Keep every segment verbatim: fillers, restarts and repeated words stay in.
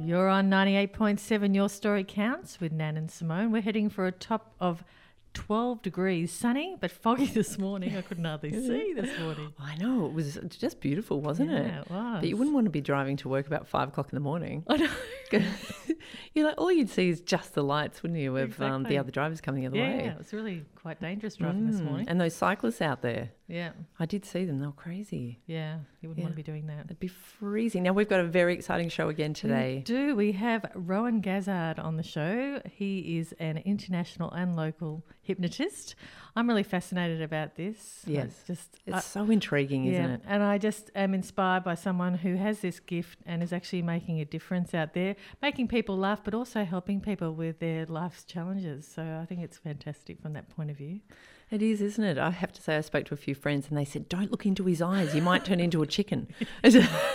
You're on ninety-eight point seven Your Story Counts with Nan and Simone. We're heading for a top of twelve degrees, sunny but foggy this morning. I couldn't hardly see this morning. I know, it was just beautiful, wasn't Yeah, it? it was. But you wouldn't want to be driving to work about five o'clock in the morning. I know. You're like, all you'd see is just the lights, wouldn't you, of um, Exactly. the other drivers coming the other Yeah, way. it was really quite dangerous driving this Mm, morning. And those cyclists out there, Yeah, I did see them. They were crazy. yeah, you wouldn't Yeah. want to be doing that. It'd be freezing. Now, we've got a very exciting show again today. We do. We have Rowan Gazzard on the show. He is an international and local hypnotist. I'm really fascinated about this. Yes. It's just It's I- so intriguing, isn't yeah, it? and I just am inspired by someone who has this gift and is actually making a difference out there, making people laugh, but also helping people with their life's challenges. So I think it's fantastic from that point of view. It is, isn't it? I have to say, I spoke to a few friends and they said, don't look into his eyes. You might turn into a chicken. But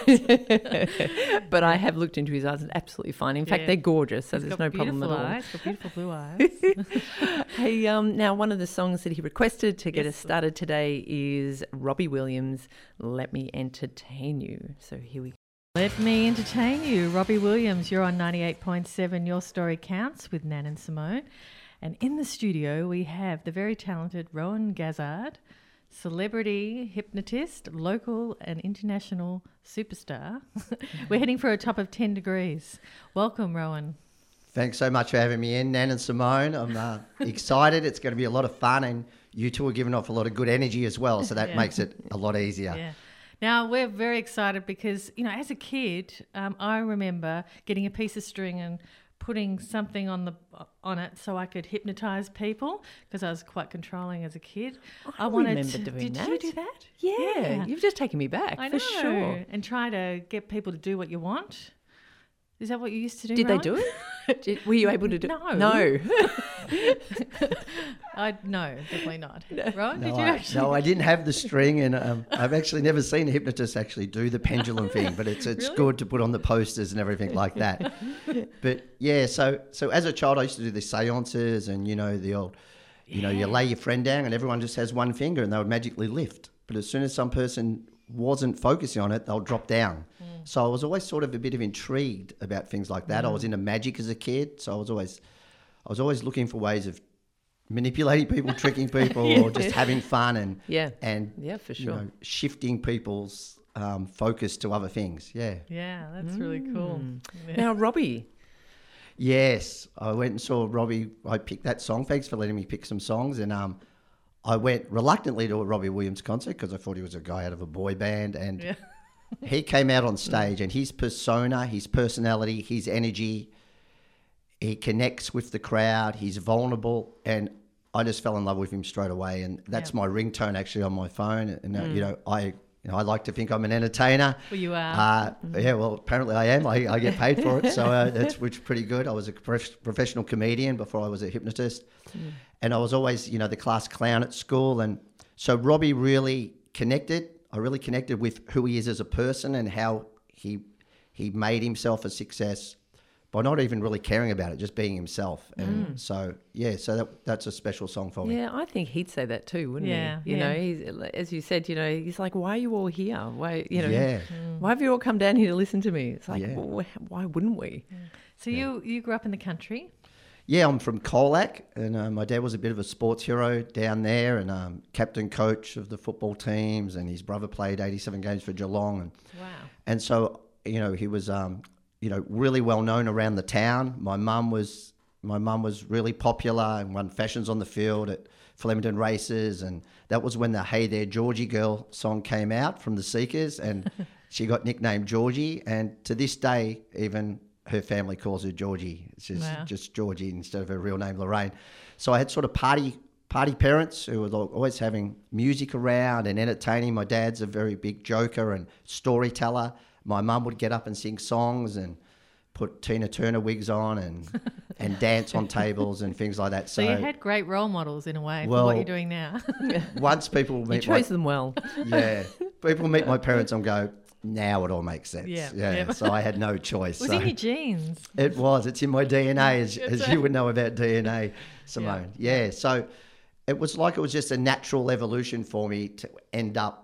I have looked into his eyes and absolutely fine. In fact, Yeah. they're gorgeous, so He's there's got no problem at beautiful all. eyes, got beautiful blue eyes. Hey, um, now one of the songs that he requested to get Yes. us started today is Robbie Williams, Let Me Entertain You. So here we go. Let me entertain you. Robbie Williams, you're on ninety-eight point seven Your Story Counts with Nan and Simone. And in the studio, we have the very talented Rowan Gazzard, celebrity hypnotist, local and international superstar. We're heading for a top of ten degrees. Welcome, Rowan. Thanks so much for having me in, Nan and Simone. I'm uh, excited. It's going to be a lot of fun, and you two are giving off a lot of good energy as well, so that Yeah. makes it a lot easier. Yeah. Now, we're very excited because, you know, as a kid, um, I remember getting a piece of string and putting something on the on it so I could hypnotise people because I was quite controlling as a kid. I remember doing did that. you do that? Yeah, Yeah. you've just taken me back, I for know. sure. And try to get people to do what you want. Is that what you used to do? Did they Rowan? do it? Did, were you able to do No. No. I no, definitely not. Rowan, No, did you I, actually? no, I didn't have the string, and um, I've actually never seen a hypnotist actually do the pendulum thing, but it's it's Really? good to put on the posters and everything like that. But yeah, so so as a child, I used to do the seances, and you know the old, you know, you lay your friend down, and everyone just has one finger, and they would magically lift. But as soon as some person wasn't focusing on it, they'll drop down. Mm. So I was always sort of a bit of intrigued about things like that. I was into magic as a kid, so I was always, I was always looking for ways of manipulating people, tricking people, or just having fun and Yeah. and Yeah, for you sure. know, shifting people's um, focus to other things. Yeah. Yeah, that's really cool. Yeah. Now, Robbie, Yes, I went and saw Robbie. I picked that song. Thanks for letting me pick some songs. And um, I went reluctantly to a Robbie Williams concert because I thought he was a guy out of a boy band. And Yeah. he came out on stage, and his persona, his personality, his energy, he connects with the crowd. He's vulnerable, and I just fell in love with him straight away. And that's Yeah. my ringtone actually on my phone. And uh, you know, I. You know, I like to think I'm an entertainer. Well, you are. Uh, yeah, well, apparently I am. I, I get paid for it, so uh, that's which is pretty good. I was a prof- professional comedian before I was a hypnotist, and I was always, you know, the class clown at school. And so Robbie really connected. I really connected with who he is as a person and how he he made himself a success by not even really caring about it, just being himself. And so, yeah, so that that's a special song for me. yeah, I think he'd say that too, wouldn't Yeah, he? You yeah. know, he's, as you said, you know, he's like, why are you all here? Why, you know, Yeah. why have you all come down here to listen to me? It's like, Yeah. well, wh- why wouldn't we? So you you grew up in the country. Yeah, I'm from Colac, and uh, my dad was a bit of a sports hero down there, and um, captain coach of the football teams, and his brother played eighty-seven games for Geelong, and Wow. and so you know he was um, you know really well known around the town. My mum was my mum was really popular and won fashions on the field at Flemington races, and that was when the Hey There Georgie Girl song came out from the Seekers, and she got nicknamed Georgie, and to this day even her family calls her Georgie. It's just, Wow. just Georgie instead of her real name, Lorraine. So I had sort of party party parents who were always having music around and entertaining. My dad's a very big joker and storyteller. My mum would get up and sing songs and put Tina Turner wigs on and and dance on tables and things like that. So, So, you had great role models in a way for Well, what you're doing now. once people You meet my, chose them well. yeah, people meet my parents and go, now it all makes sense. Yeah, yeah. yeah. So I had no choice. It was so. in your genes. It was. It's in my D N A, as, That's as right. you would know about D N A, Simone. Yeah. So it was like it was just a natural evolution for me to end up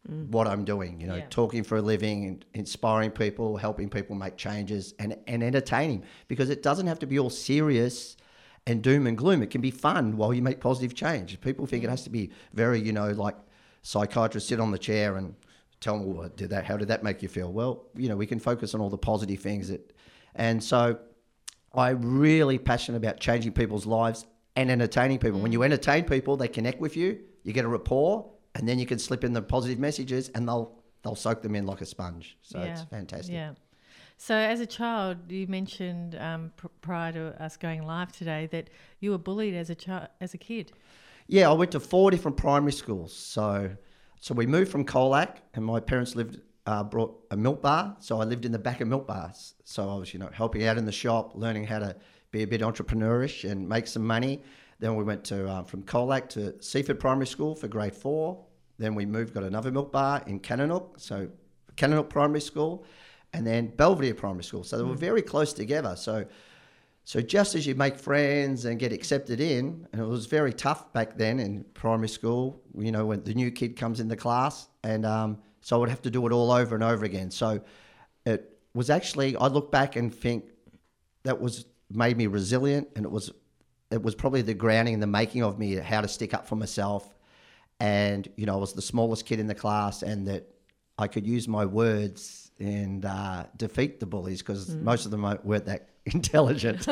mm. what I'm doing, you know, Yeah. talking for a living, and inspiring people, helping people make changes, and, and entertaining, because it doesn't have to be all serious and doom and gloom. It can be fun while you make positive change. People think it has to be very, you know, like psychiatrists sit on the chair and tell them, well, did that, how did that make you feel? Well, you know, we can focus on all the positive things that, and so I'm really passionate about changing people's lives and entertaining people. Mm. When you entertain people, they connect with you, you get a rapport, and then you can slip in the positive messages and they'll they'll soak them in like a sponge. So Yeah. it's fantastic. Yeah. So as a child, you mentioned um, pr- prior to us going live today that you were bullied as a child, as a kid. Yeah, I went to four different primary schools. So so we moved from Colac, and my parents lived uh, brought a milk bar. So I lived in the back of milk bars. So I was, you know, helping out in the shop, learning how to be a bit entrepreneurish and make some money. Then we went to uh, from Colac to Seaford Primary School for grade four. Then we moved, got another milk bar in Cananook, so Cananook Primary School, and then Belvedere Primary School. So they were very close together. So so just as you make friends and get accepted in, and it was very tough back then in primary school, you know, when the new kid comes in the class, and um, so I would have to do it all over and over again. So it was actually, I look back and think that was made me resilient, and it was it was probably the grounding and the making of me, how to stick up for myself. And, you know, I was the smallest kid in the class, and that I could use my words and uh, defeat the bullies, because mm. most of them weren't that intelligent.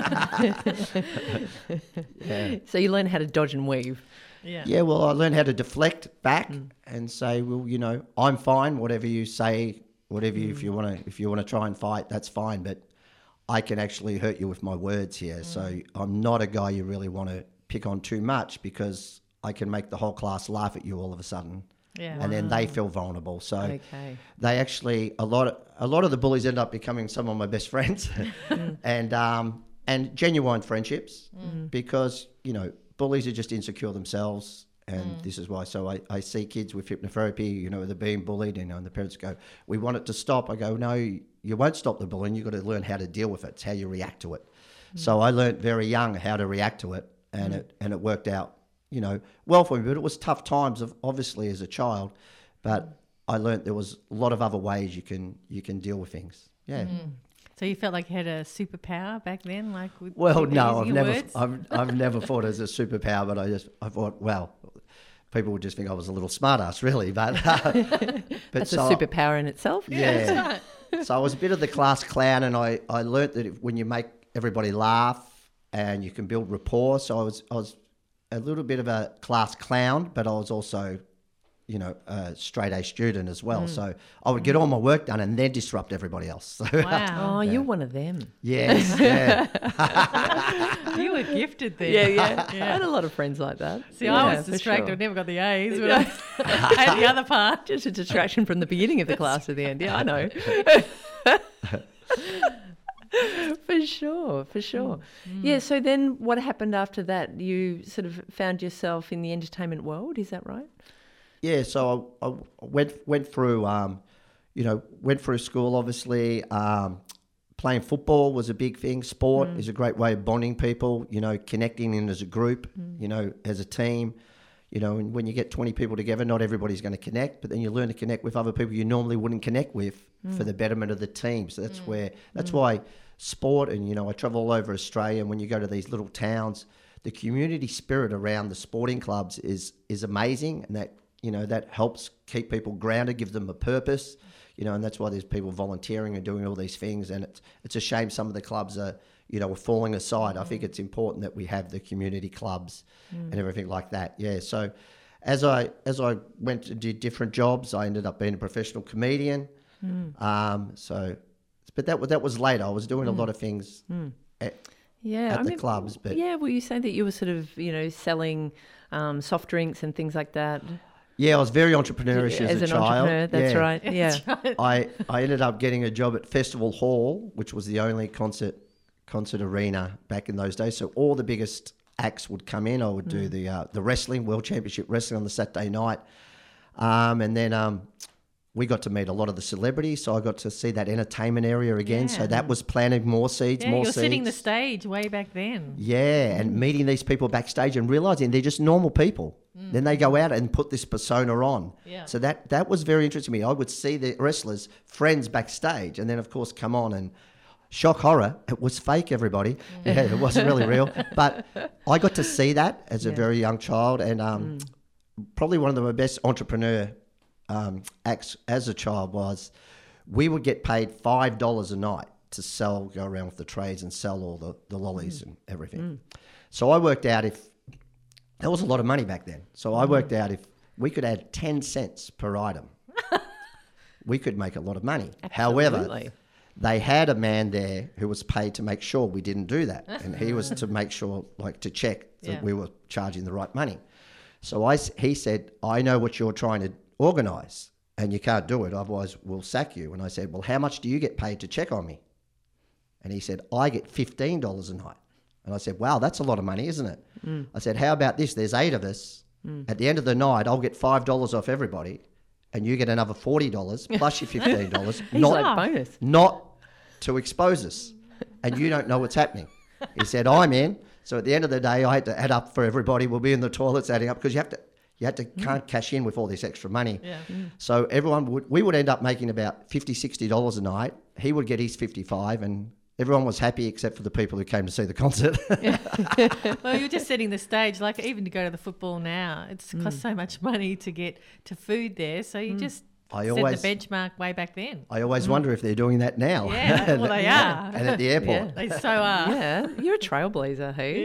Yeah. So you learn how to dodge and weave. Yeah. Yeah, well, I learned how to deflect back Mm. and say, well, you know, I'm fine. Whatever you say, whatever you, if you want to, if you want to try and fight, that's fine. But I can actually hurt you with my words here. Mm. So I'm not a guy you really want to pick on too much, because I can make the whole class laugh at you all of a sudden. Yeah. And then they feel vulnerable. So Okay. they actually, a lot of, a lot of the bullies end up becoming some of my best friends and um, and genuine friendships mm. because, you know, bullies are just insecure themselves. And mm. this is why. So I, I see kids with hypnotherapy, you know, they're being bullied, you know, and the parents go, we want it to stop. I go, no, you won't stop the bullying. You've got to learn how to deal with it. It's how you react to it. Mm. So I learned very young how to react to it, and mm. it and it worked out, you know, well for me. But it was tough times, of obviously, as a child. But I learned there was a lot of other ways you can you can deal with things. Yeah. Mm. So you felt like you had a superpower back then, like with Well, using no, I've your never, words? I've, I've never thought it as a superpower, but I just, I thought, well, people would just think I was a little smartass, really. But, uh, but That's so, a superpower in itself. Yeah. That's right. So I was a bit of the class clown, and I, I learnt that if, when you make everybody laugh and you can build rapport. So I was, I was a little bit of a class clown, but I was also, you know, a straight A student as well. Mm. So I would get all my work done and then disrupt everybody else. So, Wow. Oh, you're one of them. yes, yeah. You were gifted there. Yeah, yeah, I Yeah. had a lot of friends like that. See, Yeah, I was for distracted. sure. I never got the A's, but I, I had the other part. Just a distraction from the beginning of the class to the end. Yeah, I know. For sure, for sure. Mm. Yeah, so then what happened after that? You sort of found yourself in the entertainment world, is that right? Yeah, so I, I went went through, um, you know, went through school, obviously. Um, playing football was a big thing. Sport mm. is a great way of bonding people, you know, connecting in as a group, mm. you know, as a team. You know, and when you get twenty people together, not everybody's going to connect, but then you learn to connect with other people you normally wouldn't connect with mm. for the betterment of the team. So that's mm. where, that's mm. why sport, and, you know, I travel all over Australia, and when you go to these little towns, the community spirit around the sporting clubs is is amazing, and that, you know, that helps keep people grounded, give them a purpose, you know, and that's why there's people volunteering and doing all these things. And it's it's a shame some of the clubs are, you know, are falling aside. Mm. I think it's important that we have the community clubs mm. and everything like that. Yeah. So as I as I went to do different jobs, I ended up being a professional comedian. Mm. Um, so, but that was that was later. I was doing mm. a lot of things mm. at, yeah, at I the mean, clubs. But yeah, well, you say that you were sort of, you know, selling um, soft drinks and things like that. Yeah, I was very entrepreneurish as, as a an child. entrepreneur, that's yeah. right. Yeah, That's right. I, I ended up getting a job at Festival Hall, which was the only concert concert arena back in those days. So all the biggest acts would come in. I would do mm. the uh, the wrestling, World Championship Wrestling on the Saturday night. Um, and then um, we got to meet a lot of the celebrities. So I got to see that entertainment area again. Yeah. So that was planting more seeds, Yeah, more you're seeds. setting the stage way back then. Yeah, and meeting these people backstage and realising they're just normal people. Mm. Then they go out and put this persona on. Yeah. So that, that was very interesting to me. I would see the wrestlers, friends backstage, and then, of course, come on and shock horror, it was fake, everybody. Mm. Yeah, it wasn't really real. But I got to see that as yeah. a very young child, and um, mm. probably one of the best entrepreneur um, acts as a child was we would get paid five dollars a night to sell, go around with the trades and sell all the, the lollies mm. and everything. Mm. So I worked out if, that was a lot of money back then. So I worked out if we could add ten cents per item, we could make a lot of money. Absolutely. However, they had a man there who was paid to make sure we didn't do that. And he was to make sure, like to check that yeah. we were charging the right money. So I, he said, I know what you're trying to organise and you can't do it, otherwise we'll sack you. And I said, well, how much do you get paid to check on me? And he said, I get fifteen dollars a night. And I said, wow, that's a lot of money, isn't it? Mm. I said, how about this? There's eight of us. Mm. At the end of the night, I'll get five dollars off everybody and you get another forty dollars plus your fifteen dollars. not, like bonus. Not to expose us. And you don't know what's happening. He said, I'm in. So at the end of the day, I had to add up for everybody. We'll be in the toilets adding up because you have to, you had to mm. can't cash in with all this extra money. Yeah. Mm. So everyone would, we would end up making about fifty, sixty dollars a night. He would get his fifty-five and everyone was happy except for the people who came to see the concert. Well, you're just setting the stage. Like even to go to the football now, it's mm. cost so much money to get to food there. So you mm. just I set always, the benchmark way back then. I always mm. wonder if they're doing that now. Yeah, well they are. And at the airport. Yeah, they so are. Yeah, you're a trailblazer, hey?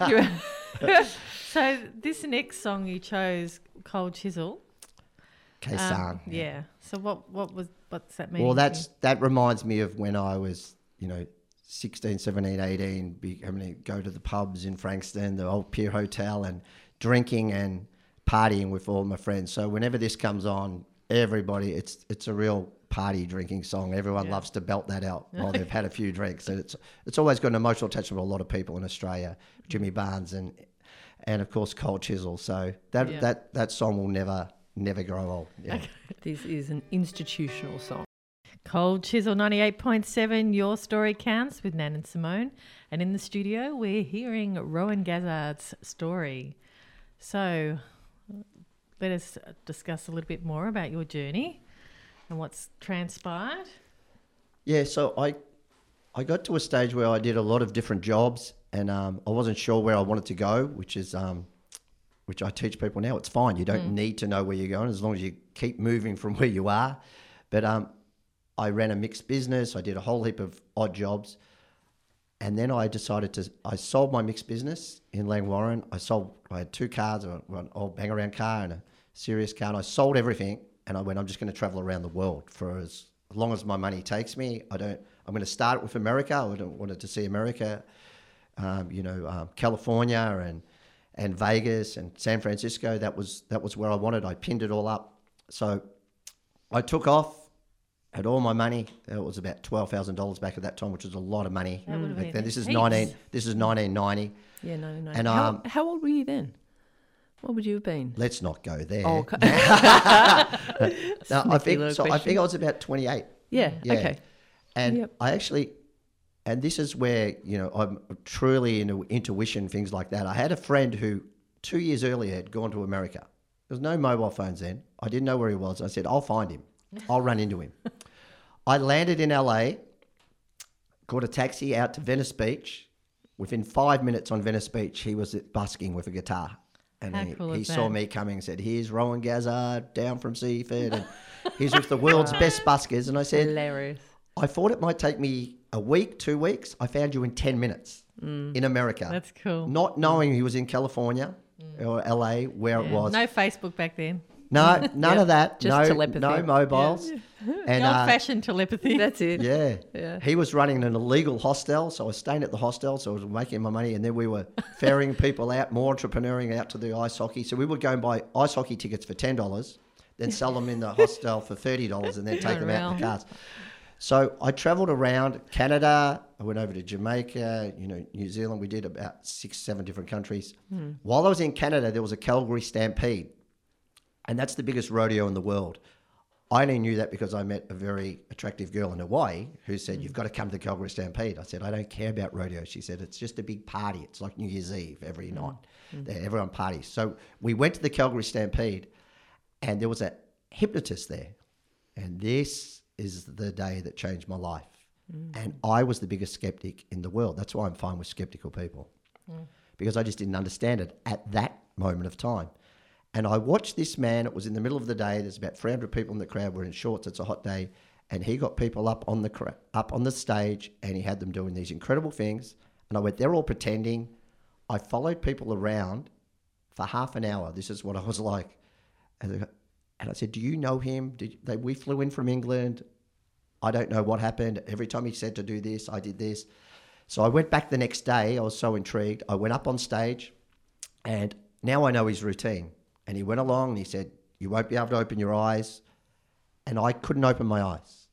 Yeah. So this next song you chose, Cold Chisel. K-San. Um, yeah. yeah. So what what was what's that mean? Well, that's that reminds me of when I was, you know, sixteen, seventeen, eighteen, be, having to go to the pubs in Frankston, the old Pier Hotel, and drinking and partying with all my friends. So whenever this comes on, everybody, it's it's a real party drinking song. Everyone yeah. loves to belt that out while they've had a few drinks. And it's it's always got an emotional attachment with a lot of people in Australia, Jimmy Barnes and and of course Cold Chisel. So that yeah. that that song will never never grow old. Yeah. Okay. This is an institutional song. Cold Chisel ninety-eight point seven, Your Story Counts with Nan and Simone. And in the studio, we're hearing Rowan Gazzard's story. So let us discuss a little bit more about your journey and what's transpired. Yeah, so I I got to a stage where I did a lot of different jobs and um, I wasn't sure where I wanted to go, which is um, which I teach people now. It's fine. You don't mm. need to know where you're going as long as you keep moving from where you are. But um, I ran a mixed business. I did a whole heap of odd jobs. And then I decided to, I sold my mixed business in Langwarrin. I sold, I had two cars, an old bang around car and a serious car. And I sold everything. And I went, I'm just going to travel around the world for as long as my money takes me. I don't, I'm going to start with America. I wanted to see America, um, you know, um, California and, and Vegas and San Francisco. That was, that was where I wanted. I pinned it all up. So I took off. Had all my money. It was about twelve thousand dollars back at that time, which was a lot of money. That would have been then. This is heaps. nineteen. This is nineteen ninety. Yeah, nineteen ninety. And how, um, how old were you then? What would you have been? Let's not go there. Oh, okay. no, I think so. I think I was about twenty-eight. Yeah. yeah. Okay. And yep. I actually, and this is where you know I'm truly into intuition, things like that. I had a friend who two years earlier had gone to America. There was no mobile phones then. I didn't know where he was. I said, I'll find him. I'll run into him. I landed in L A, caught a taxi out to Venice Beach. Within five minutes on Venice Beach, he was busking with a guitar. And How he, cool he is saw that? me coming and said, here's Rowan Gazzard down from Seaford. And he's with the world's best buskers. And I said, hilarious. I thought it might take me a week, two weeks. I found you in ten minutes mm. in America. That's cool. Not knowing he was in California mm. or L A, where yeah. it was. No Facebook back then. No, none yeah. of that. Just no, telepathy. no mobiles. Yeah. And, the uh, old-fashioned telepathy. That's it. Yeah. yeah. He was running an illegal hostel, so I was staying at the hostel, so I was making my money, and then we were ferrying people out, more entrepreneuring out to the ice hockey. So we would go and buy ice hockey tickets for ten dollars, then sell them in the hostel for thirty dollars, and then take them out in the cars. So I travelled around Canada. I went over to Jamaica, you know, New Zealand. We did about six, seven different countries. Mm. While I was in Canada, there was a Calgary Stampede, and that's the biggest rodeo in the world. I only knew that because I met a very attractive girl in Hawaii who said, you've got to come to the Calgary Stampede. I said, I don't care about rodeo. She said, it's just a big party. It's like New Year's Eve every night. Mm-hmm. Everyone parties. So we went to the Calgary Stampede and there was a hypnotist there. And this is the day that changed my life. Mm. And I was the biggest skeptic in the world. That's why I'm fine with skeptical people. Mm. Because I just didn't understand it at that moment of time. And I watched this man. It was in the middle of the day. There's about three hundred people in the crowd. We're in shorts. It's a hot day. And he got people up on the cra- up on the stage and he had them doing these incredible things. And I went, they're all pretending. I followed people around for half an hour. This is what I was like. And I said, do you know him? Did they, we flew in from England. I don't know what happened. Every time he said to do this, I did this. So I went back the next day. I was so intrigued. I went up on stage and now I know his routine. And he went along and he said, you won't be able to open your eyes. And I couldn't open my eyes,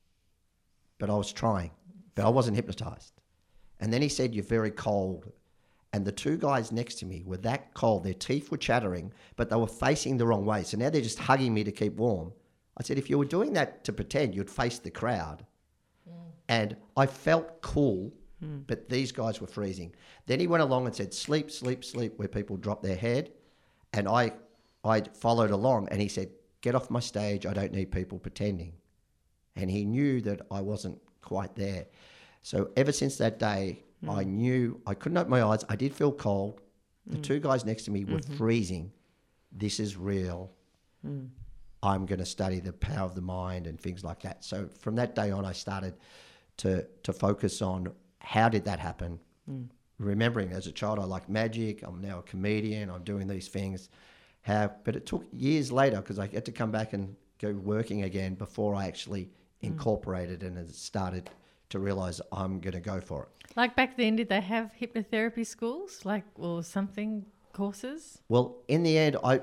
but I was trying, but I wasn't hypnotized. And then he said, you're very cold. And the two guys next to me were that cold. Their teeth were chattering, but they were facing the wrong way. So now they're just hugging me to keep warm. I said, if you were doing that to pretend, you'd face the crowd. Mm. And I felt cool, mm. but these guys were freezing. Then he went along and said, sleep, sleep, sleep, where people drop their head. And I... I followed along and he said, get off my stage. I don't need people pretending. And he knew that I wasn't quite there. So ever since that day, mm. I knew I couldn't open my eyes. I did feel cold. The mm. two guys next to me were mm-hmm. freezing. This is real. Mm. I'm going to study the power of the mind and things like that. So from that day on, I started to, to focus on how did that happen? Mm. Remembering as a child, I liked magic. I'm now a comedian. I'm doing these things. How, but it took years later because I had to come back and go working again before I actually incorporated mm. and started to realise I'm going to go for it. Like back then, did they have hypnotherapy schools, like or something courses? Well, in the end, I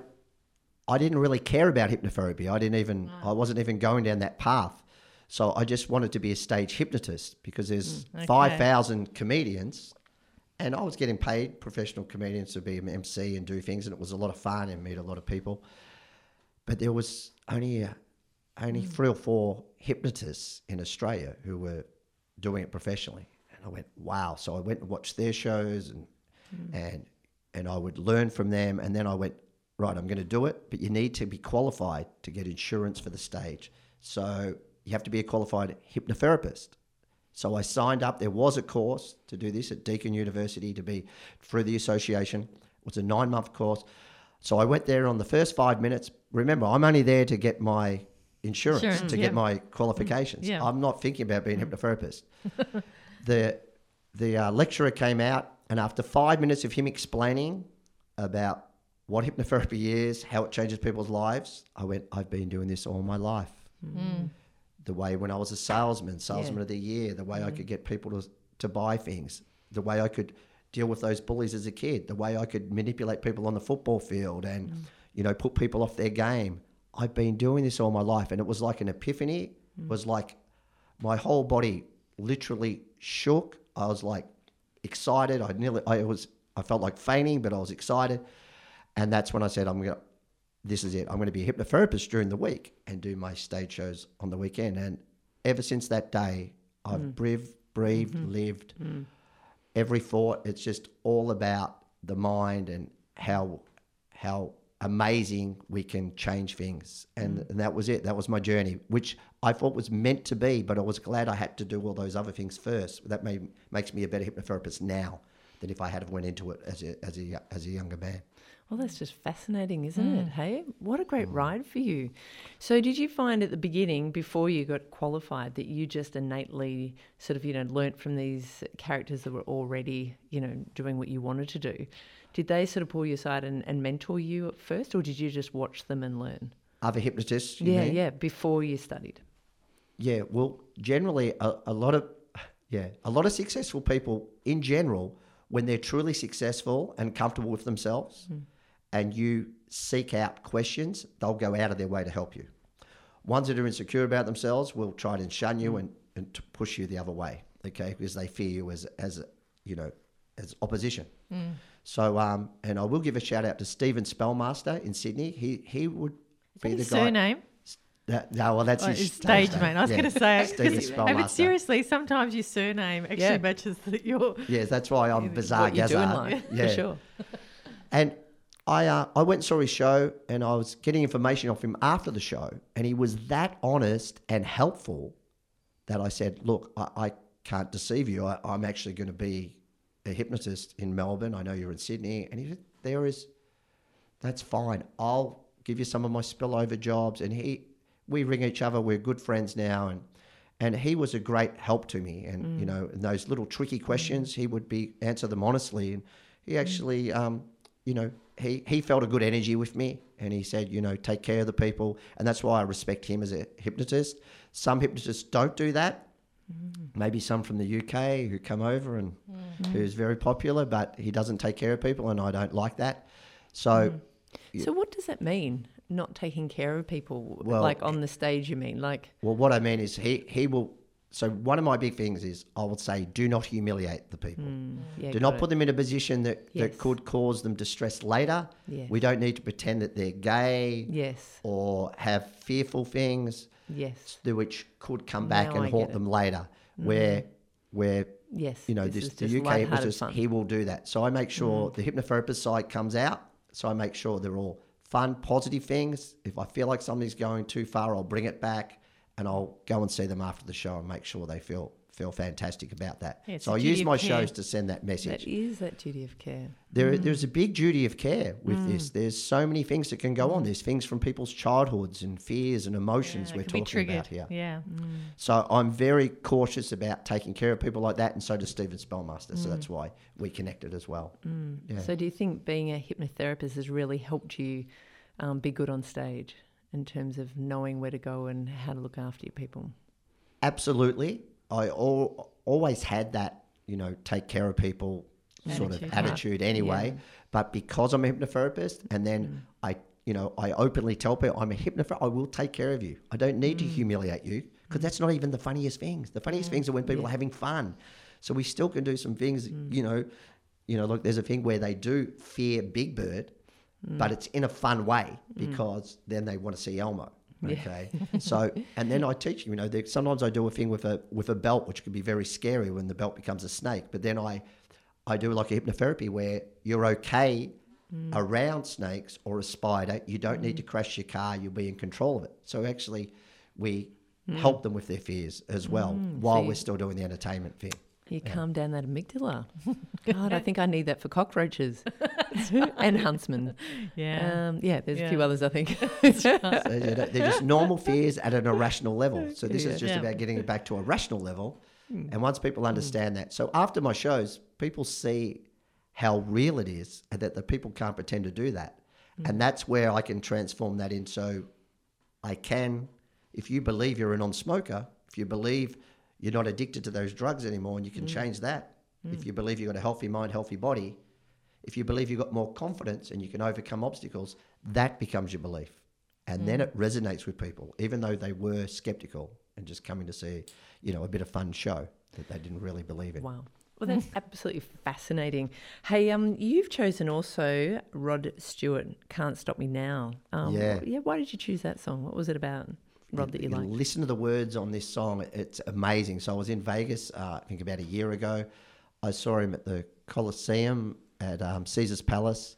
I didn't really care about hypnotherapy. I didn't even oh. I wasn't even going down that path. So I just wanted to be a stage hypnotist because there's mm, okay. five thousand comedians. And I was getting paid, professional comedians, to be an M C and do things, and it was a lot of fun and meet a lot of people. But there was only uh, only mm. three or four hypnotists in Australia who were doing it professionally. And I went, wow. So I went and watched their shows and mm. and and I would learn from them. And then I went, right, I'm going to do it, but you need to be qualified to get insurance for the stage. So you have to be a qualified hypnotherapist. So I signed up. There was a course to do this at Deakin University to be through the association. It was a nine-month course. So I went there on the first five minutes. Remember, I'm only there to get my insurance, insurance to yeah. get my qualifications. Yeah. I'm not thinking about being a hypnotherapist. the the uh, lecturer came out, and after five minutes of him explaining about what hypnotherapy is, how it changes people's lives, I went, I've been doing this all my life. Mm. The way when I was a salesman, salesman yeah. of the year, the way mm. I could get people to to buy things, the way I could deal with those bullies as a kid, the way I could manipulate people on the football field and, mm. you know, put people off their game. I've been doing this all my life. And it was like an epiphany. Mm. It was like my whole body literally shook. I was like excited. I nearly, I was, I felt like fainting, but I was excited. And that's when I said, I'm going to, this is it. I'm going to be a hypnotherapist during the week and do my stage shows on the weekend. And ever since that day, I've mm. breathed, breathed, mm-hmm. lived. Mm. Every thought, it's just all about the mind and how how amazing we can change things. And, mm. and that was it. That was my journey, which I thought was meant to be, but I was glad I had to do all those other things first. That made, makes me a better hypnotherapist now than if I had went into it as a, as a, as a younger man. Well, that's just fascinating, isn't mm. it? Hey, what a great ride for you. So did you find at the beginning, before you got qualified, that you just innately sort of, you know, learnt from these characters that were already, you know, doing what you wanted to do? Did they sort of pull you aside and, and mentor you at first, or did you just watch them and learn? Other hypnotists, you Yeah, mean? yeah, before you studied. Yeah, well, generally a, a lot of, yeah, a lot of successful people in general, when they're truly successful and comfortable with themselves, mm. and you seek out questions, they'll go out of their way to help you. Ones that are insecure about themselves will try and shun you mm. and, and to push you the other way, okay, because they fear you as, as you know, as opposition. Mm. So, um, and I will give a shout out to Stephen Spellmaster in Sydney. He he would Is be that the his guy. Surname? That, no, well, that's Oh, his his stage mate. I was Yeah. going to say, Steve because- the hey, but Spellmaster. seriously, sometimes your surname actually Yeah. matches the, your. Yes, that's why I'm Bizarre What you do in Gazzard. life, Yeah. for sure. And I, uh, I went and saw his show, and I was getting information off him after the show, and he was that honest and helpful that I said, look, I, I can't deceive you. I, I'm actually going to be a hypnotist in Melbourne. I know you're in Sydney. And he said, there is, that's fine. I'll give you some of my spillover jobs. And he, we ring each other. We're good friends now. And, and he was a great help to me. And, mm. you know, in those little tricky questions, he would be answer them honestly. And he actually, mm. um, you know, he, he felt a good energy with me. And he said, you know, take care of the people. And that's why I respect him as a hypnotist. Some hypnotists don't do that. Mm. Maybe some from the U K who come over and mm. who's very popular, but he doesn't take care of people, and I don't like that. So, mm. yeah. So what does that mean? Not taking care of people, well, like on the stage? You mean like? Well, what I mean is he he will. So one of my big things is I would say do not humiliate the people. Mm. Yeah, do not it. put them in a position that, yes. that could cause them distress later. Yes. We don't need to pretend that they're gay. Yes. Or have fearful things. Yes. Which could come back Now and I haunt get them it. later. Mm. Where where yes, you know this this, is the just U K lighthearted hypnotist, fun. he will do that. So I make sure Mm. the hypnotherapist side comes out. So I make sure they're all fun, positive things. If I feel like something's going too far, I'll bring it back, and I'll go and see them after the show and make sure they feel feel fantastic about that. Yeah, it's so a I duty use of my care. shows to send that message. That is that duty of care. There, Mm. There's a big duty of care with Mm. this. There's so many things that can go on. There's things from people's childhoods and fears and emotions Yeah, we're it can be talking triggered. about here. Yeah. Mm. So I'm very cautious about taking care of people like that, and so does Stephen Spellmaster. So that's why we connected as well. Mm. Yeah. So do you think being a hypnotherapist has really helped you um, be good on stage in terms of knowing where to go and how to look after your people? Absolutely. I al- always had that, you know, take care of people sort of Attitude. attitude anyway. Yeah. But because I'm a hypnotherapist, and then Mm. I, you know, I openly tell people I'm a hypnotherapist, I will take care of you. I don't need to Mm. humiliate you, because that's not even the funniest things. The funniest things are when people Yeah. are having fun. So we still can do some things, Mm. you know, you know, look, there's a thing where they do fear Big Bird, Mm. but it's in a fun way, because then they want to see Elmo. Yeah. Okay, so and then I teach you know there, sometimes I do a thing with a with a belt, which can be very scary when the belt becomes a snake. But then I I do like a hypnotherapy where you're okay Mm. around snakes or a spider. You don't need to crash your car. You'll be in control of it. So actually, we help them with their fears as well, Mm, while so we're still doing the entertainment thing. You calm down that amygdala. God, I think I need that for cockroaches and huntsmen. Yeah. Um, yeah, there's Yeah. a few others, I think. So, yeah, they're just normal fears at an irrational level. So this is just Yeah. about getting it back to a rational level. Mm. And once people understand that, so after my shows, people see how real it is, and that the people can't pretend to do that. Mm. And that's where I can transform that in. So I can, if you believe you're a non-smoker, if you believe you're not addicted to those drugs anymore, and you can Mm. change that. Mm. If you believe you've got a healthy mind, healthy body, if you believe you've got more confidence and you can overcome obstacles, that becomes your belief. And then it resonates with people, even though they were skeptical and just coming to see, you know, a bit of fun show that they didn't really believe in. Wow. Well, that's absolutely fascinating. Hey, um, you've chosen also Rod Stewart, Can't Stop Me Now. Um, Yeah. Yeah, why did you choose that song? What was it about, Rod, that you liked? Listen to the words on this song. It's amazing. So I was in Vegas, uh, I think about a year ago. I saw him at the Coliseum at um, Caesar's Palace,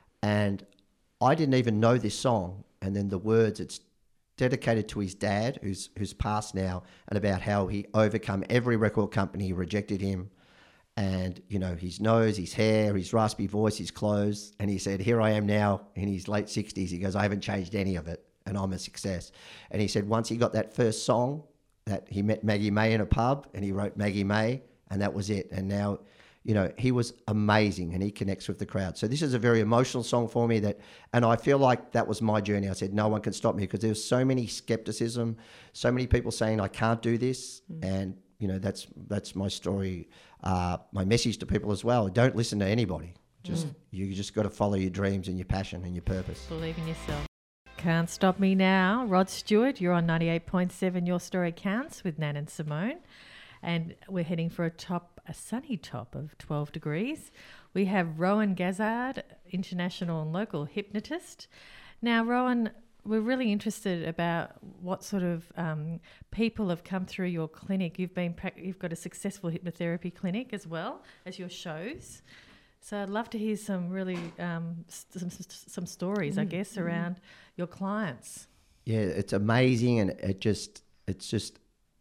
and I didn't even know this song. And then the words, it's dedicated to his dad, who's who's passed now, and about how he overcome every record company rejected him. And, you know, his nose, his hair, his raspy voice, his clothes. And he said, here I am now in his late sixties. He goes, I haven't changed any of it, and I'm a success. And he said once he got that first song, that he met Maggie May in a pub, and he wrote Maggie May, and that was it. And now, you know, he was amazing, and he connects with the crowd. So this is a very emotional song for me, that, and I feel like that was my journey. I said, no one can stop me, because there was so many skepticism, so many people saying I can't do this. Mm. And, you know, that's that's my story, uh, my message to people as well. Don't listen to anybody. Just mm. you just got to follow your dreams and your passion and your purpose. Believe in yourself. Can't Stop Me Now. Rod Stewart, you're on ninety-eight point seven Your Story Counts with Nan and Simone. And we're heading for a top, a sunny top of twelve degrees. We have Rowan Gazzard, international and local hypnotist. Now, Rowan, we're really interested about what sort of um, people have come through your clinic. You've been pra- you've got a successful hypnotherapy clinic as well as your shows. So I'd love to hear some really um, some some stories, mm. I guess, around mm. your clients. Yeah, it's amazing, and it just it's just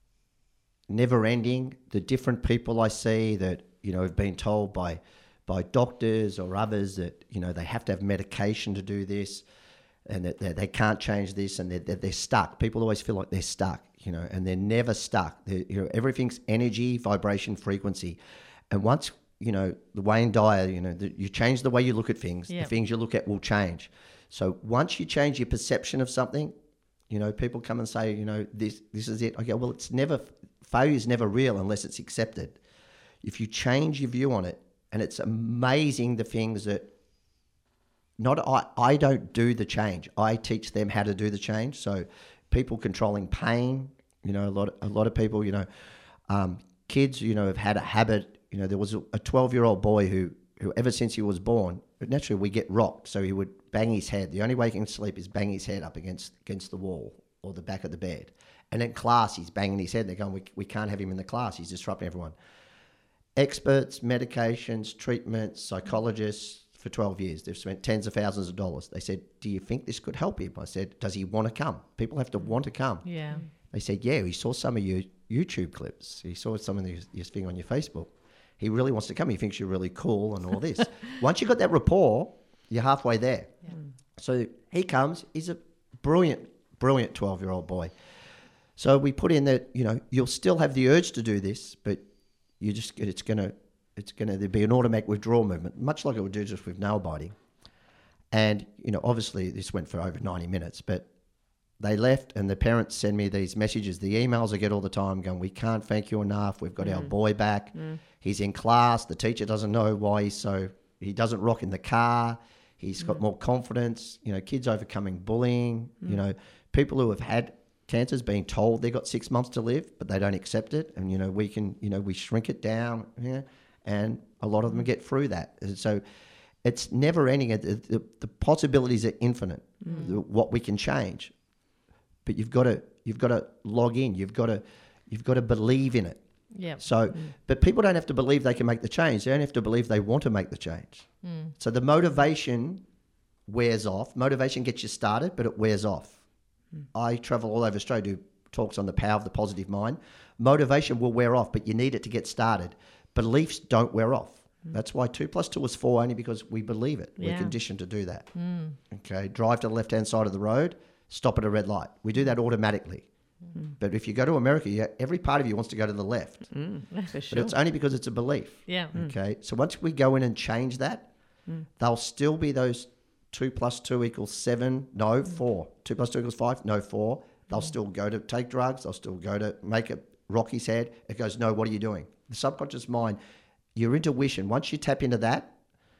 never ending. The different people I see that you know have been told by by doctors or others that you know they have to have medication to do this, and that they, they can't change this, and they're, they're stuck. People always feel like they're stuck, you know, and they're never stuck. They're, you know, everything's energy, vibration, frequency, and once you know the Wayne Dyer, you know, the, you change the way you look at things, yep. the things you look at will change. So once you change your perception of something, you know, people come and say, you know, this this is it. I go, well, it's never failure is never real unless it's accepted. If you change your view on it, and it's amazing the things that. Not I, I don't do the change. I teach them how to do the change. So people controlling pain, you know, a lot a lot of people, you know, um, kids, you know, have had a habit. You know, there was a twelve-year-old boy who, who ever since he was born, naturally we get rocked. So he would bang his head. The only way he can sleep is bang his head up against against the wall or the back of the bed. And in class, he's banging his head. They're going, we, we can't have him in the class. He's disrupting everyone. Experts, medications, treatments, psychologists, for twelve years. They've spent tens of thousands of dollars. They said, do you think this could help him? I said, does he want to come? People have to want to come. Yeah. They said, yeah, he saw some of your YouTube clips. He saw some of your, your thing on your Facebook. He really wants to come. He thinks you're really cool and all this. Once you got that rapport, you're halfway there. Yeah. So he comes. He's a brilliant, brilliant twelve-year-old boy. So we put in that, you know, you'll still have the urge to do this, but you just, it's going to, it's going to be an automatic withdrawal movement, much like it would do just with nail biting. And, you know, obviously this went for over ninety minutes, but they left and the parents send me these messages, the emails I get all the time going, we can't thank you enough. We've got mm. our boy back. Mm. He's in class. The teacher doesn't know why he's so, he doesn't rock in the car. He's mm. got more confidence. You know, kids overcoming bullying, mm. you know, people who have had cancers being told they've got six months to live, but they don't accept it. And, you know, we can, you know, we shrink it down, yeah. And a lot of them get through that. So it's never ending. The, the, the possibilities are infinite, mm. the, what we can change. But you've got to you've got to log in. You've got to you've got to believe in it. Yeah. So, mm. but people don't have to believe they can make the change. They don't have to believe they want to make the change. Mm. So the motivation wears off. Motivation gets you started, but it wears off. Mm. I travel all over Australia, do talks on the power of the positive mind. Motivation will wear off, but you need it to get started. Beliefs don't wear off. Mm. That's why two plus two is four, only because we believe it. Yeah. We're conditioned to do that. Mm. Okay, drive to the left-hand side of the road, stop at a red light. We do that automatically. Mm. But if you go to America, you, every part of you wants to go to the left. Mm, for sure. But it's only because it's a belief. Yeah. Okay, mm. so once we go in and change that, mm. they'll still be those two plus two equals seven, no, mm. four. Two plus two equals five, no, four. They'll mm. still go to take drugs. They'll still go to make it rock his head. It goes, no, what are you doing? The subconscious mind, your intuition, once you tap into that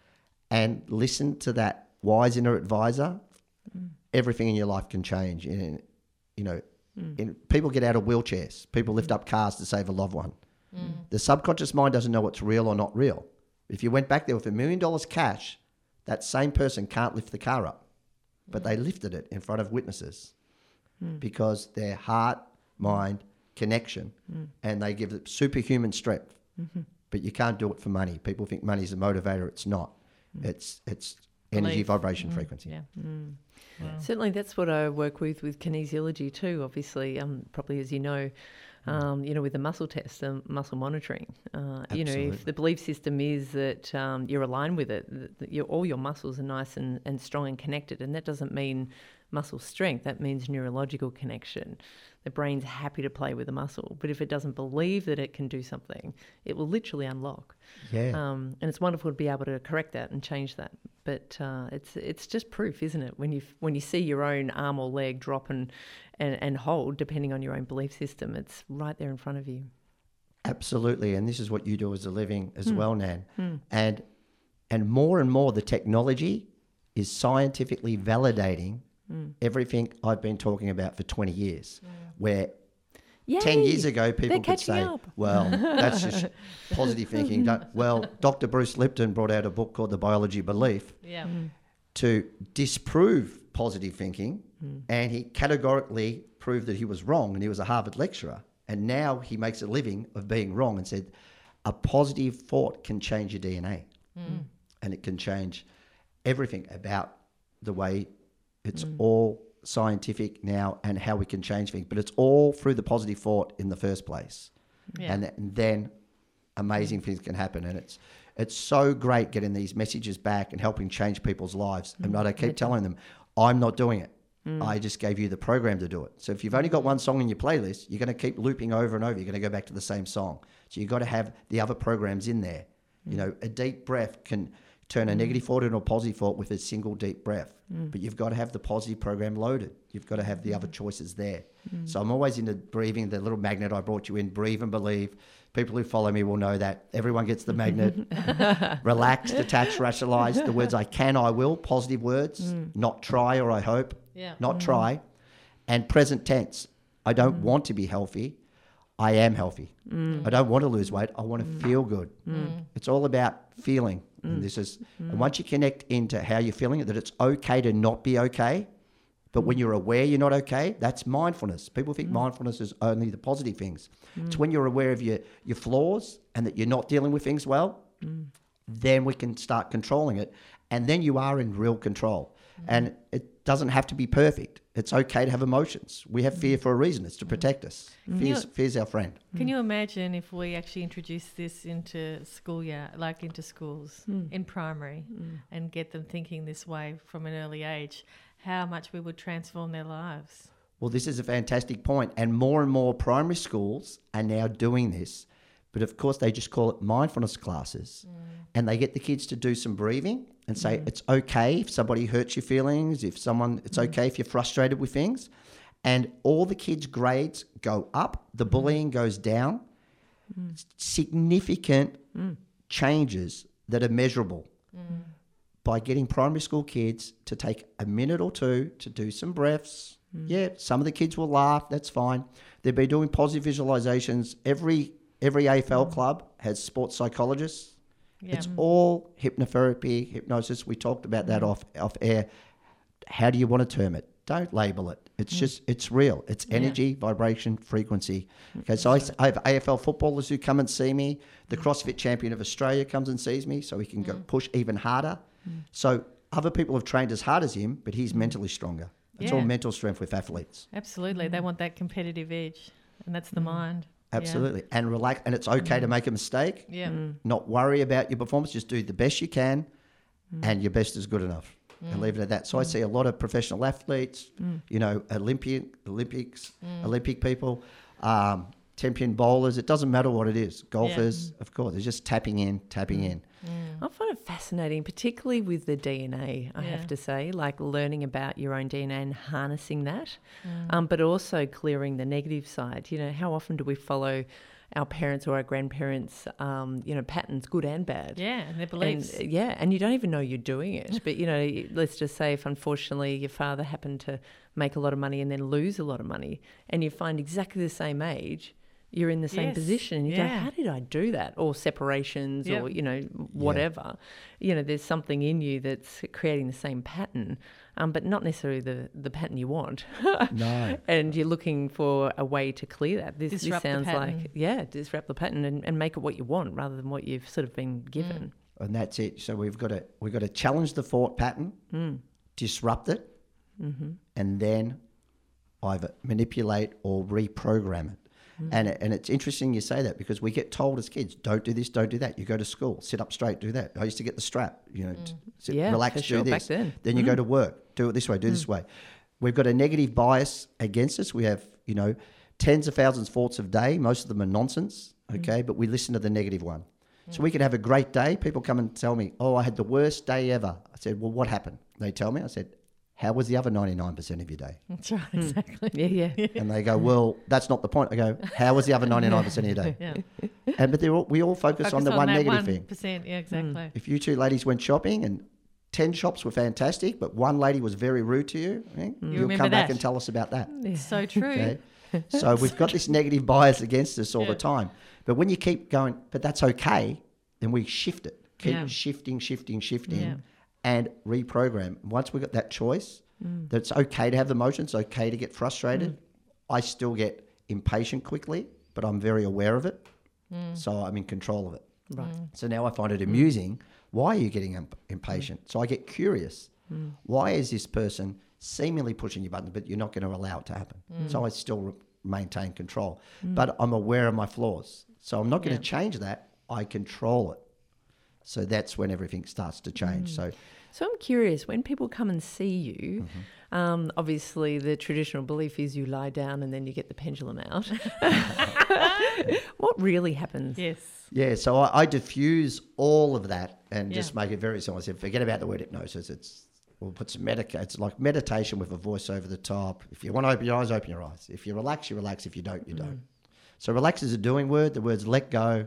and listen to that wise inner advisor, mm. everything in your life can change. And, you know, mm. in, people get out of wheelchairs. People lift up cars to save a loved one. Mm. The subconscious mind doesn't know what's real or not real. If you went back there with a million dollars cash, that same person can't lift the car up. But mm. they lifted it in front of witnesses mm. because their heart, mind, connection, mm. and they give it superhuman strength. Mm-hmm. But you can't do it for money. People think money's a motivator. It's not. Mm. It's it's energy, Belief. vibration, mm. frequency. Yeah. Mm. Wow. Certainly, that's what I work with with kinesiology too. Obviously, um, probably as you know, um, you know, with the muscle test, um, muscle monitoring. Uh, you know, if the belief system is that um, you're aligned with it, that, that you're, all your muscles are nice and, and strong and connected, and that doesn't mean muscle strength. That means neurological connection. The brain's happy to play with the muscle, but if it doesn't believe that it can do something, it will literally unlock. Yeah. Um, and it's wonderful to be able to correct that and change that. But uh, it's it's just proof, isn't it? When you when you see your own arm or leg drop and, and, and hold, depending on your own belief system, it's right there in front of you. Absolutely, and this is what you do as a living as mm. well, Nan. Mm. And and more and more, the technology is scientifically validating mm. everything I've been talking about for twenty years, mm. where Yay, ten years ago people could say, up. well, that's just positive thinking. Don't, well, Doctor Bruce Lipton brought out a book called The Biology of Belief yeah. mm. to disprove positive thinking Mm. And he categorically proved that he was wrong, and he was a Harvard lecturer. And now he makes a living of being wrong and said, a positive thought can change your D N A. Mm. And it can change everything about the way it's Mm. all scientific now and how we can change things. But it's all through the positive thought in the first place. Yeah. And, th- and then amazing things can happen. And it's it's so great getting these messages back and helping change people's lives. And I keep telling them, I'm not doing it. Mm. I just gave you the program to do it. So if you've only got one song in your playlist, you're going to keep looping over and over. You're going to go back to the same song. So you've got to have the other programs in there. You know, a deep breath can turn a negative thought into a positive thought with a single deep breath. Mm. But you've got to have the positive program loaded. You've got to have the other choices there. So I'm always into breathing, the little magnet I brought you in, breathe and believe. People who follow me will know that. Everyone gets the magnet. Relax, detach, rationalize. The words I can, I will, positive words, not try or I hope, Yeah. not try. And present tense. I don't want to be healthy. I am healthy. I don't want to lose weight. I want to feel good. It's all about feeling. And this is, and once you connect into how you're feeling, that it's okay to not be okay. But when you're aware you're not okay, that's mindfulness. People think mindfulness is only the positive things. It's when you're aware of your, your flaws and that you're not dealing with things well, then we can start controlling it. And then you are in real control. And it doesn't have to be perfect. It's okay to have emotions. We have fear for a reason. It's to protect us. Fear's, fear's our friend. Can you imagine if we actually introduce this into school, yeah, like into schools in primary, and get them thinking this way from an early age, how much we would transform their lives? Well, this is a fantastic point. And more and more primary schools are now doing this. But of course, they just call it mindfulness classes. And they get the kids to do some breathing and say, it's okay if somebody hurts your feelings, if someone, it's okay if you're frustrated with things. And all the kids' grades go up, the bullying goes down. Significant changes that are measurable by getting primary school kids to take a minute or two to do some breaths. Yeah, some of the kids will laugh, that's fine. They'll be doing positive visualizations. Every every A F L club has sports psychologists. Yeah. It's all hypnotherapy, hypnosis. We talked about that off off air. How do you want to term it? Don't label it. It's just, it's real. It's energy, vibration, frequency. Okay, so I, I have A F L footballers who come and see me. The CrossFit champion of Australia comes and sees me so he can go push even harder. So other people have trained as hard as him, but he's mentally stronger. It's all Yeah. mental strength with athletes. Absolutely. They want that competitive edge, and that's the mind. Yeah. Absolutely. And relax. And it's okay to make a mistake. Yeah. Not worry about your performance. Just do the best you can, and your best is good enough. And leave it at that. So I see a lot of professional athletes, you know, Olympian, Olympics, Olympic people, um, ten-pin bowlers. It doesn't matter what it is. Golfers, of course, they're just tapping in, tapping in. I find it fascinating, particularly with the D N A, I Yeah. have to say, like learning about your own D N A and harnessing that, um, but also clearing the negative side. You know, how often do we follow our parents or our grandparents, um, you know, patterns, good and bad? Yeah, and their beliefs. And, uh, yeah, and you don't even know you're doing it. But, you know, let's just say if unfortunately your father happened to make a lot of money and then lose a lot of money, and you find exactly the same age, you're in the same Yes, position, and you yeah. go, how did I do that? Or separations, Yep. or, you know, whatever. You know, there's something in you that's creating the same pattern, um, but not necessarily the, the pattern you want. No. And you're looking for a way to clear that. This, this Disrupt the sounds pattern. like, yeah, disrupt the pattern and, and make it what you want rather than what you've sort of been given. And that's it. So we've got to we've got to challenge the thought pattern, disrupt it, and then either manipulate or reprogram it. And it, and it's interesting you say that, because we get told as kids, don't do this, don't do that. You go to school, sit up straight, do that. I used to get the strap, you know, t- sit, Yeah, relax, for do sure, back this. then. Then you go to work, do it this way, do this way. We've got a negative bias against us. We have, you know, tens of thousands of thoughts a day. Most of them are nonsense, okay? But we listen to the negative one. So we could have a great day. People come and tell me, oh, I had the worst day ever. I said, well, what happened? They tell me. I said, how was the other ninety-nine percent of your day? That's right, exactly. Yeah, yeah. And they go, well, that's not the point. I go, how was the other ninety-nine percent of your day? Yeah. And but they're all, we all focus, Focus on the on one that negative one thing. percent. Yeah, exactly. If you two ladies went shopping and ten shops were fantastic, but one lady was very rude to you, eh, you'll remember come back that. and tell us about that. It's so true. Okay? So we've got this negative bias against us all Yeah. the time. But when you keep going, but that's okay, then we shift it. Keep Yeah. shifting, shifting, shifting, Yeah. and reprogram. Once we've got that choice, Mm. that it's okay to have emotions, it's okay to get frustrated. Mm. I still get impatient quickly, but I'm very aware of it. Mm. So I'm in control of it. Right. So now I find it amusing. Why are you getting imp- impatient? So I get curious. Mm. Why is this person seemingly pushing your button, but you're not going to allow it to happen? So I still re- maintain control. But I'm aware of my flaws. So I'm not going to Yeah. change that. I control it. So that's when everything starts to change. So So I'm curious, when people come and see you, Mm-hmm. um, obviously the traditional belief is you lie down and then you get the pendulum out. What really happens? Yes. yeah, so I, I diffuse all of that and Yeah. just make it very simple. I said, forget about the word hypnosis. It's we'll put some medica. It's like meditation with a voice over the top. If you want to open your eyes, open your eyes. If you relax, you relax. If you don't, you don't. So relax is a doing word. The word's let go.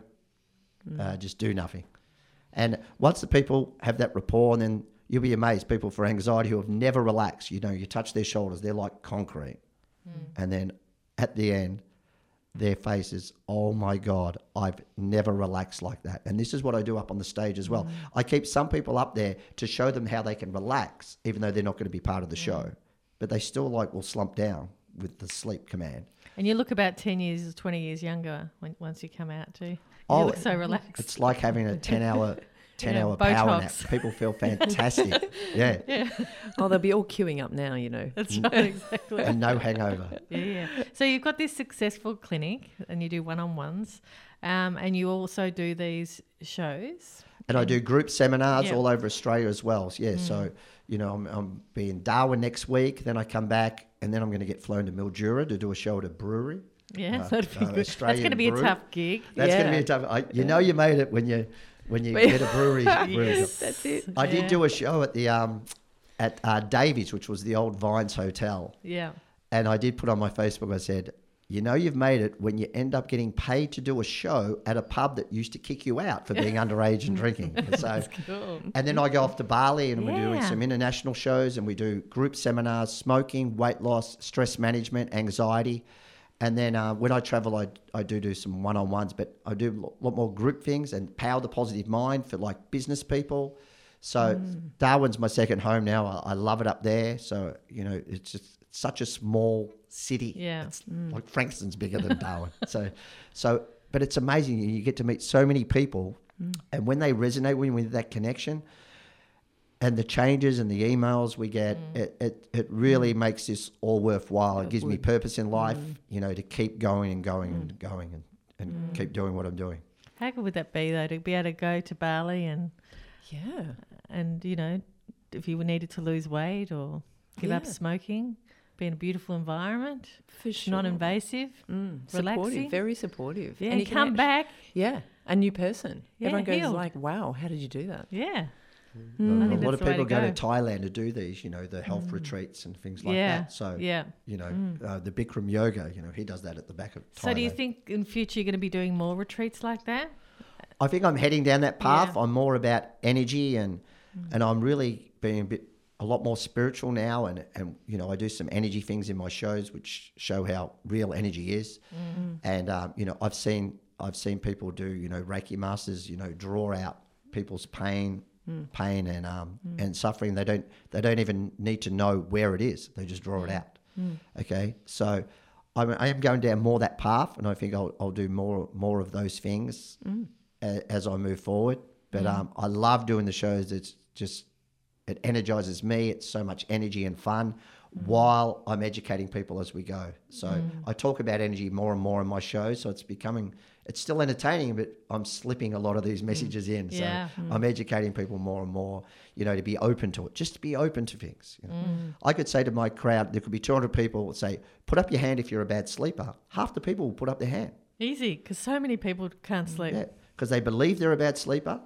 Uh, just do nothing. And once the people have that rapport, and then you'll be amazed. People for anxiety who have never relaxed, you know, you touch their shoulders, they're like concrete. And then at the end, their faces, oh my God, I've never relaxed like that. And this is what I do up on the stage as well. I keep some people up there to show them how they can relax, even though they're not going to be part of the show. But they still like will slump down with the sleep command. And you look about ten years or twenty years younger when, once you come out too. You Oh, look so relaxed. It's like having a ten hour ten Yeah, hour power nap. Botox. People feel fantastic. Yeah. Yeah, Oh, they'll be all queuing up now, you know. that's right, exactly. And no hangover. Yeah, yeah. So you've got this successful clinic and you do one-on-ones um, and you also do these shows. And I do group seminars Yeah. all over Australia as well. Yeah, so, you know, I'm, I'm be in Darwin next week, then I come back, and then I'm going to get flown to Mildura to do a show at a brewery. Yeah, Uh, that'd be uh, good. That's Australian going to be brew. a tough gig. That's going to be Yeah. a tough. I, you know, you made it when you when you get a brewery. brewery job. Yes, that's it. I Yeah. did do a show at the um, at uh, Davies, which was the old Vines Hotel, Yeah. and I did put on my Facebook. I said, you know, you've made it when you end up getting paid to do a show at a pub that used to kick you out for being underage and drinking. So, Cool. and then I go off to Bali and we're doing Yeah. some international shows and we do group seminars, smoking, weight loss, stress management, anxiety. And then uh, when I travel, I, I do do some one-on-ones, but I do a lot more group things and power the positive mind for like business people. So Darwin's my second home now. I, I love it up there. So, you know, it's just such a small city. Yeah. It's like Frankston's bigger than Darwin. So, so, but it's amazing. You get to meet so many people and when they resonate with, with that connection and the changes and the emails we get, it, it, it really makes this all worthwhile. It gives me purpose in life, you know, to keep going and going and going and, and keep doing what I'm doing. How good would that be though to be able to go to Bali and Yeah. and you know if you needed to lose weight or give up Yeah. smoking, be in a beautiful environment, For sure. non-invasive, Mm, relaxing. supportive, very supportive. yeah, and you can come act- back, Yeah, a new person. Yeah, Everyone goes healed. like, wow, how did you do that? yeah, Mm. I a think lot that's of the way people to go. go. to Thailand to do these, you know, the health retreats and things like yeah, that. So, yeah. you know, uh, the Bikram yoga, you know, he does that at the back of Thailand. So do you think in future you're going to be doing more retreats like that? I think I'm heading down that path. Yeah. I'm more about energy and and I'm really being a bit a lot more spiritual now and and you know I do some energy things in my shows which show how real energy is. And um, you know I've seen I've seen people do you know Reiki masters you know draw out people's pain pain and um and suffering. They don't they don't even need to know where it is. They just draw it out. Okay, so. I'm, I am going down more that path, and I think I'll, I'll do more more of those things a, as I move forward. But um, I love doing the shows. It's just it energizes me. It's so much energy and fun while I'm educating people as we go. So I talk about energy more and more in my shows. So it's becoming it's still entertaining, but I'm slipping a lot of these messages in. So Yeah. I'm educating people more and more. You know, to be open to it, just to be open to things. You know? I could say to my crowd, there could be two hundred people would say, "Put up your hand if you're a bad sleeper." Half the people will put up their hand. Easy, because so many people can't sleep. Yeah, because they believe they're a bad sleeper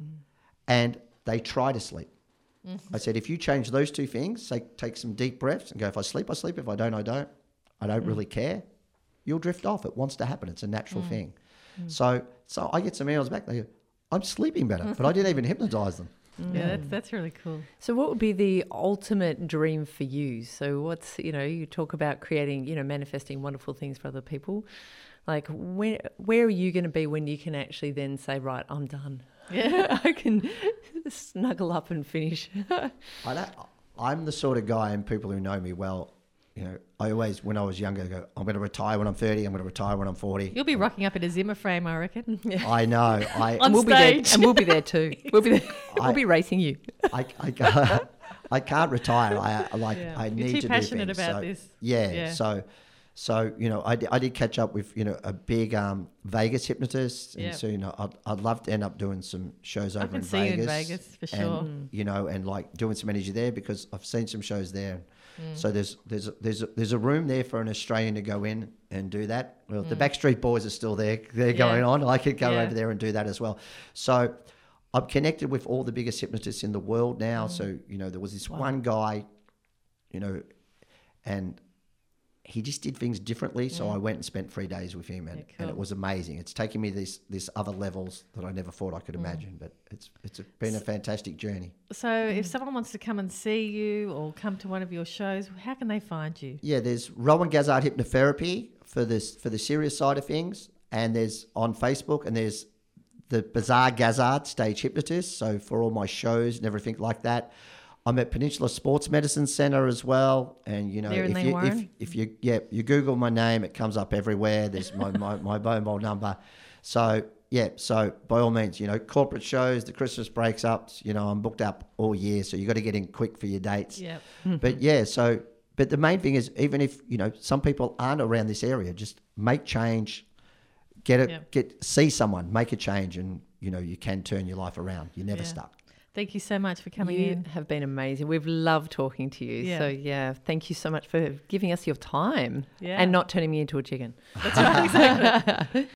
and they try to sleep. I said, if you change those two things, say, take some deep breaths and go, if I sleep, I sleep. If I don't, I don't. I don't really care. You'll drift off. It wants to happen. It's a natural thing. So so I get some emails back. They go, I'm sleeping better, but I didn't even hypnotize them. Yeah, that's that's really cool. So what would be the ultimate dream for you? So what's, you know, you talk about creating, you know, manifesting wonderful things for other people. Like where, where are you going to be when you can actually then say, right, I'm done. Yeah. I can snuggle up and finish. I don't, I'm the sort of guy, and people who know me well, you know, I always, when I was younger, go, I'm going to retire when I'm thirty. I'm going to retire when I'm forty. You'll be rocking up in a Zimmer frame, I reckon. I know. I, On And we'll be there, stage. and we'll be there too. We'll be there. I- we'll be racing you. I, I, can't, I can't retire. I, I like. Yeah. I You're need too to passionate do things. about so, this. Yeah, Yeah. So, so you know, I, di- I did catch up with you know a big um, Vegas hypnotist, and Yeah. so you know, I'd, I'd love to end up doing some shows over I can in see Vegas. you in Vegas for sure. And, you know, and like doing some energy there because I've seen some shows there. Mm. So there's there's there's a, there's a room there for an Australian to go in and do that. Well, Mm. the Backstreet Boys are still there. They're Yeah. going on. I could go Yeah. over there and do that as well. So I'm connected with all the biggest hypnotists in the world now. Mm. So you know, there was this one guy, you know, and he just did things differently. So I went and spent three days with him, and, Yeah, and cool. it was amazing. It's taken me this this other levels that I never thought I could imagine. But it's it's a, been a fantastic journey. So if someone wants to come and see you or come to one of your shows, how can they find you? Yeah, there's Rowan Gazzard Hypnotherapy for this for the serious side of things, and there's on Facebook, and there's the Bizarre Gazzard Stage Hypnotist. So for all my shows and everything like that, I'm at Peninsula Sports Medicine Centre as well. And you know, There in if you if, Warren? if you yeah you Google my name, it comes up everywhere. There's my, my my mobile number. So yeah, so by all means, you know, corporate shows, the Christmas breaks up. You know, I'm booked up all year, so you got to get in quick for your dates. Yeah. But yeah, so but the main thing is, even if you know some people aren't around this area, just make change, get it, Yeah. get see someone, make a change, and you know you can turn your life around. You're never Yeah. stuck. Thank you so much for coming You in. have been amazing. We've loved talking to you. Yeah. So yeah, thank you so much for giving us your time Yeah. and not turning me into a chicken. That's right, exactly.